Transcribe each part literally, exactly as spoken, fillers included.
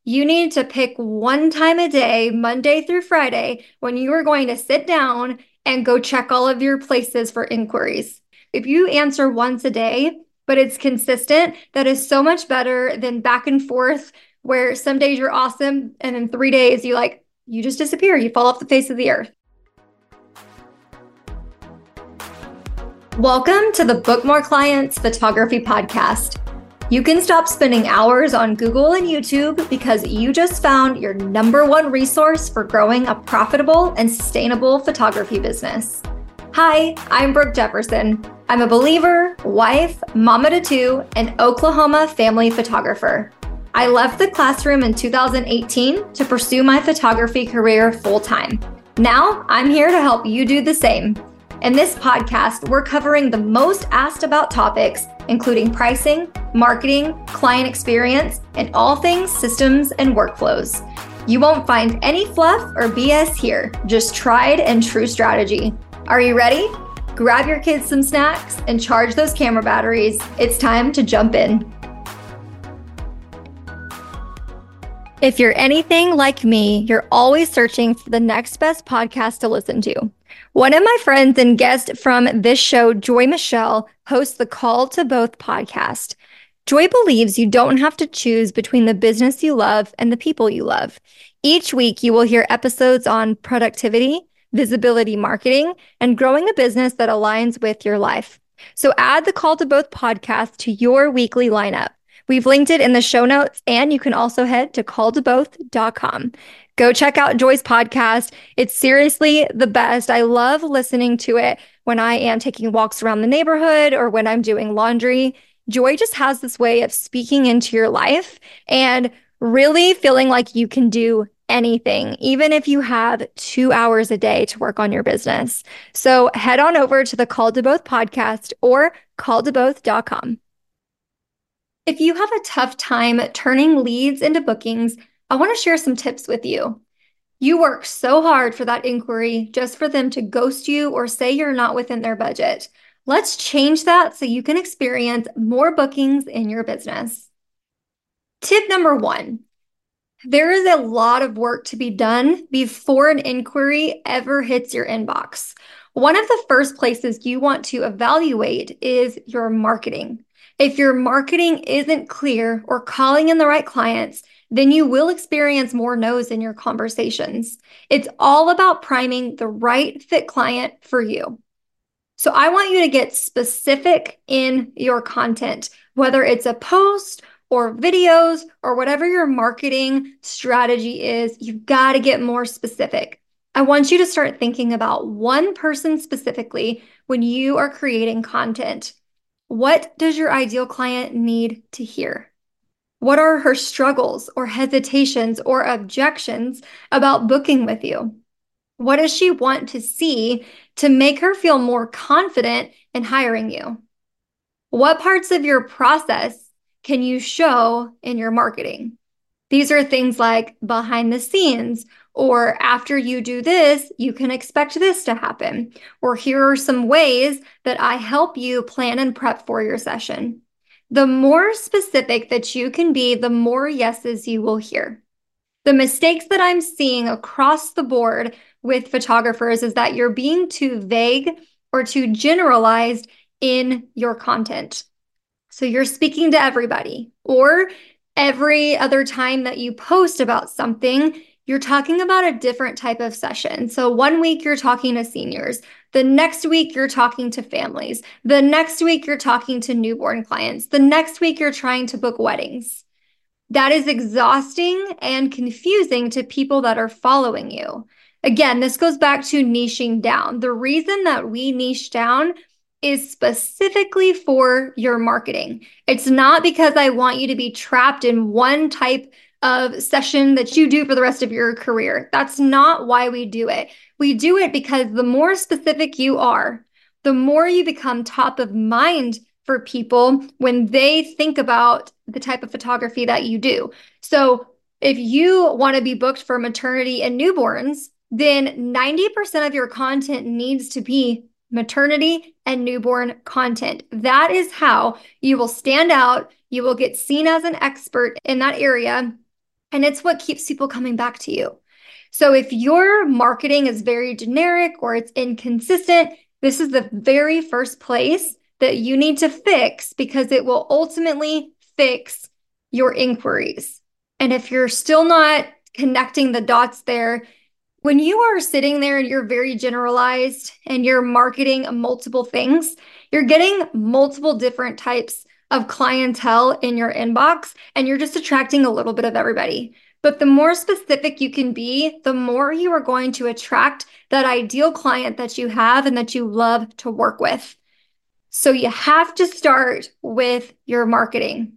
You need to pick one time a day, Monday through Friday, when you are going to sit down and go check all of your places for inquiries. If you answer once a day, but it's consistent, that is so much better than back and forth, where some days you're awesome and in three days you like, you just disappear, you fall off the face of the earth. Welcome to the Book More Clients Photography Podcast. You can stop spending hours on Google and YouTube because you just found your number one resource for growing a profitable and sustainable photography business. Hi, I'm Brooke Jefferson. I'm a believer, wife, mama to two, and Oklahoma family photographer. I left the classroom in two thousand eighteen to pursue my photography career full-time. Now I'm here to help you do the same. In this podcast, we're covering the most asked about topics, including pricing, marketing, client experience, and all things systems and workflows. You won't find any fluff or B S here, just tried and true strategy. Are you ready? Grab your kids some snacks and charge those camera batteries. It's time to jump in. If you're anything like me, you're always searching for the next best podcast to listen to. One of my friends and guest from this show, Joy Michelle, hosts the Call to Both podcast. Joy believes you don't have to choose between the business you love and the people you love. Each week, you will hear episodes on productivity, visibility marketing, and growing a business that aligns with your life. So add the Call to Both podcast to your weekly lineup. We've linked it in the show notes, and you can also head to call to both dot com. Go check out Joy's podcast. It's seriously the best. I love listening to it when I am taking walks around the neighborhood or when I'm doing laundry. Joy just has this way of speaking into your life and really feeling like you can do anything, even if you have two hours a day to work on your business. So head on over to the Call to Both podcast or call to both dot com. If you have a tough time turning leads into bookings, I want to share some tips with you. You work so hard for that inquiry just for them to ghost you or say you're not within their budget. Let's change that so you can experience more bookings in your business. Tip number one, there is a lot of work to be done before an inquiry ever hits your inbox. One of the first places you want to evaluate is your marketing. If your marketing isn't clear or calling in the right clients, then you will experience more no's in your conversations. It's all about priming the right fit client for you. So I want you to get specific in your content, whether it's a post or videos or whatever your marketing strategy is, you've got to get more specific. I want you to start thinking about one person specifically when you are creating content. What does your ideal client need to hear? What are her struggles or hesitations or objections about booking with you? What does she want to see to make her feel more confident in hiring you? What parts of your process can you show in your marketing? These are things like behind the scenes, or after you do this, you can expect this to happen. Or here are some ways that I help you plan and prep for your session. The more specific that you can be, the more yeses you will hear. The mistakes that I'm seeing across the board with photographers is that you're being too vague or too generalized in your content. So you're speaking to everybody, or every other time that you post about something, you're talking about a different type of session. So one week you're talking to seniors. The next week you're talking to families. The next week you're talking to newborn clients. The next week you're trying to book weddings. That is exhausting and confusing to people that are following you. Again, this goes back to niching down. The reason that we niche down is specifically for your marketing. It's not because I want you to be trapped in one type of session that you do for the rest of your career. That's not why we do it. We do it because the more specific you are, the more you become top of mind for people when they think about the type of photography that you do. So if you want to be booked for maternity and newborns, then ninety percent of your content needs to be maternity and newborn content. That is how you will stand out. You will get seen as an expert in that area. And it's what keeps people coming back to you. So if your marketing is very generic or it's inconsistent, this is the very first place that you need to fix, because it will ultimately fix your inquiries. And if you're still not connecting the dots there, when you are sitting there and you're very generalized and you're marketing multiple things, you're getting multiple different types of clientele in your inbox, and you're just attracting a little bit of everybody. But the more specific you can be, the more you are going to attract that ideal client that you have and that you love to work with. So you have to start with your marketing.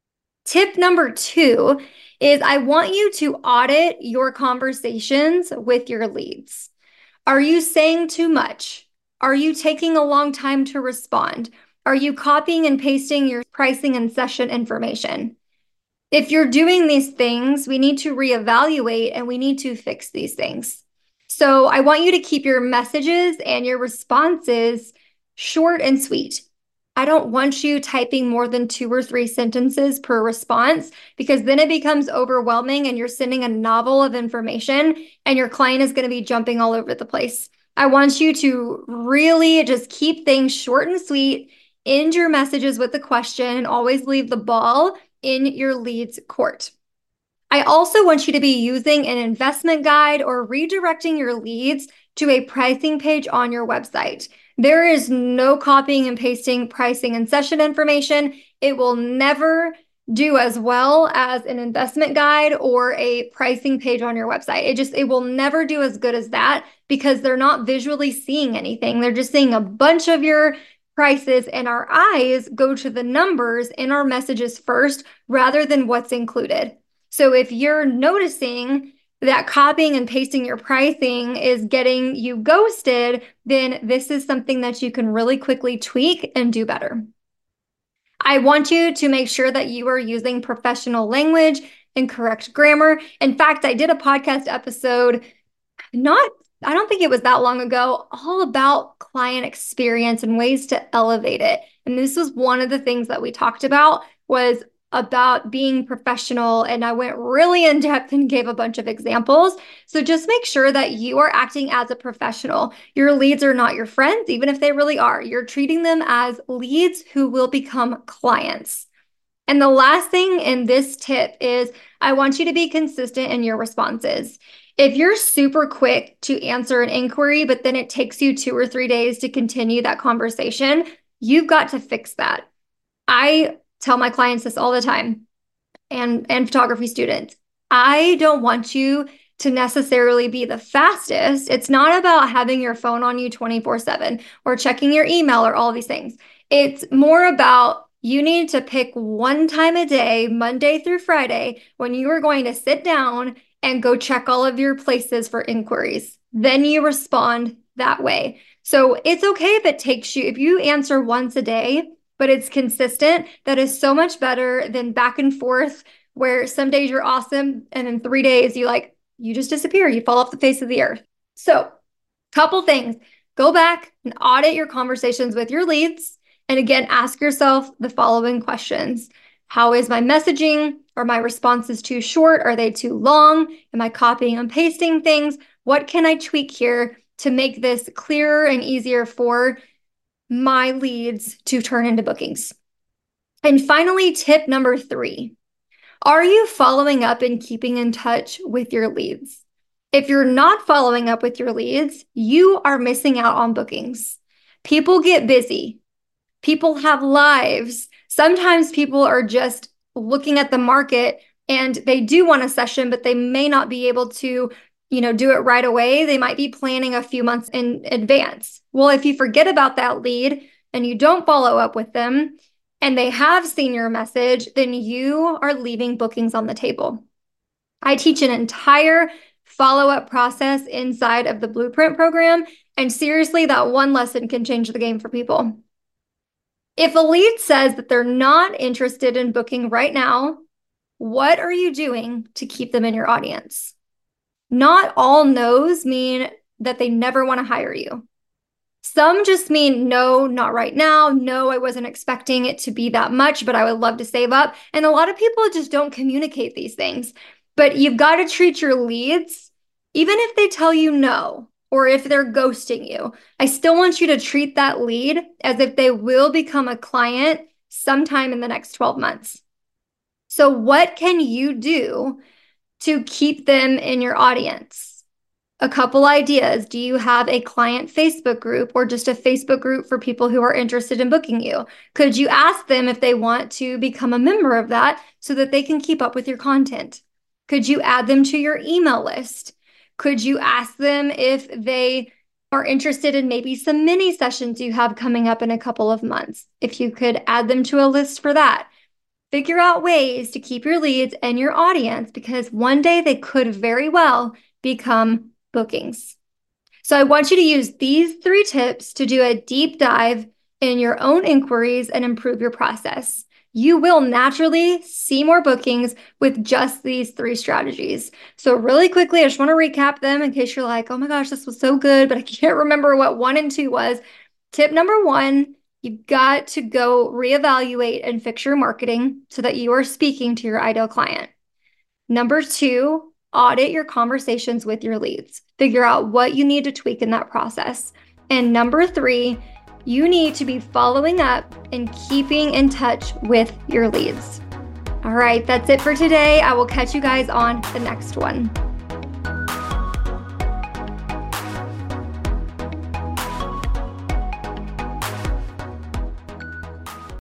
Tip number two is I want you to audit your conversations with your leads. Are you saying too much? Are you taking a long time to respond? Are you copying and pasting your pricing and session information? If you're doing these things, we need to reevaluate and we need to fix these things. So I want you to keep your messages and your responses short and sweet. I don't want you typing more than two or three sentences per response, because then it becomes overwhelming and you're sending a novel of information and your client is going to be jumping all over the place. I want you to really just keep things short and sweet, end your messages with a question, and always leave the ball in your lead's court. I also want you to be using an investment guide or redirecting your leads to a pricing page on your website. There is no copying and pasting pricing and session information. It will never do as well as an investment guide or a pricing page on your website. It just, it will never do as good as that, because they're not visually seeing anything. They're just seeing a bunch of your prices, and our eyes go to the numbers in our messages first rather than what's included. So if you're noticing that copying and pasting your pricing is getting you ghosted, then this is something that you can really quickly tweak and do better. I want you to make sure that you are using professional language and correct grammar. In fact, I did a podcast episode, not, I don't think it was that long ago, all about client experience and ways to elevate it. And this was one of the things that we talked about, was about being professional. And I went really in depth and gave a bunch of examples. So just make sure that you are acting as a professional. Your leads are not your friends, even if they really are. You're treating them as leads who will become clients. And the last thing in this tip is I want you to be consistent in your responses. If you're super quick to answer an inquiry, but then it takes you two or three days to continue that conversation, you've got to fix that. I tell my clients this all the time, and, and photography students. I don't want you to necessarily be the fastest. It's not about having your phone on you twenty-four seven or checking your email or all these things. It's more about you need to pick one time a day, Monday through Friday, when you are going to sit down and go check all of your places for inquiries. Then you respond that way. So it's okay if it takes you, if you answer once a day, but it's consistent. That is so much better than back and forth, where some days you're awesome and in three days you like, you just disappear. You fall off the face of the earth. So couple things, go back and audit your conversations with your leads. And again, ask yourself the following questions. How is my messaging? Are my responses too short? Are they too long? Am I copying and pasting things? What can I tweak here to make this clearer and easier for my leads to turn into bookings? And finally, tip number three, are you following up and keeping in touch with your leads? If you're not following up with your leads, you are missing out on bookings. People get busy. People have lives. Sometimes people are just looking at the market and they do want a session, but they may not be able to, you know, do it right away. They might be planning a few months in advance. Well, if you forget about that lead and you don't follow up with them and they have seen your message, then you are leaving bookings on the table. I teach an entire follow-up process inside of the Blueprint program. And seriously, that one lesson can change the game for people. If a lead says that they're not interested in booking right now, what are you doing to keep them in your audience? Not all no's mean that they never want to hire you. Some just mean no, not right now. No, I wasn't expecting it to be that much, but I would love to save up. And a lot of people just don't communicate these things. But you've got to treat your leads, even if they tell you no, or if they're ghosting you, I still want you to treat that lead as if they will become a client sometime in the next twelve months. So what can you do to keep them in your audience? A couple ideas. Do you have a client Facebook group or just a Facebook group for people who are interested in booking you? Could you ask them if they want to become a member of that so that they can keep up with your content? Could you add them to your email list? Could you ask them if they are interested in maybe some mini sessions you have coming up in a couple of months? If you could add them to a list for that. Figure out ways to keep your leads and your audience, because one day they could very well become bookings. So I want you to use these three tips to do a deep dive in your own inquiries and improve your process. You will naturally see more bookings with just these three strategies. So really quickly, I just want to recap them in case you're like, oh my gosh, this was so good, but I can't remember what one and two was. Tip number one, you've got to go reevaluate and fix your marketing so that you are speaking to your ideal client. Number two, audit your conversations with your leads. Figure out what you need to tweak in that process. And number three, you need to be following up and keeping in touch with your leads. All right, that's it for today. I will catch you guys on the next one.